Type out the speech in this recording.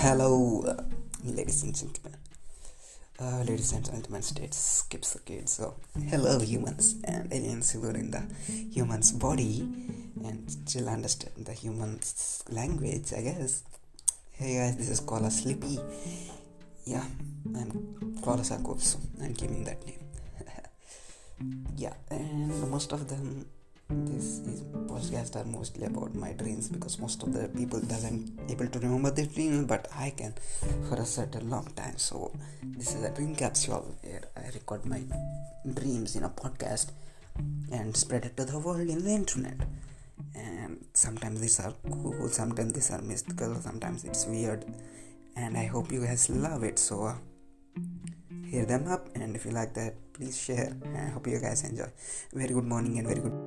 Hello, ladies and gentlemen. Ladies and gentlemen, state skips the kids. So, hello, humans and aliens who are in the human's body and still understand the human's language, I guess. Hey guys, this is Kola Slippy. Yeah, I'm Kola Sarkopso. I'm giving that name. Yeah, and most of them, this is podcast are mostly about my dreams because most of the people doesn't able to remember their dreams, but I can for a certain long time. So this is a dream capsule where I record my dreams in a podcast and spread it to the world in the internet. And sometimes these are cool, sometimes these are mystical, sometimes it's weird, and I hope you guys love it. So hear them up, and if you like that, please share. I hope you guys enjoy. Very good morning and very good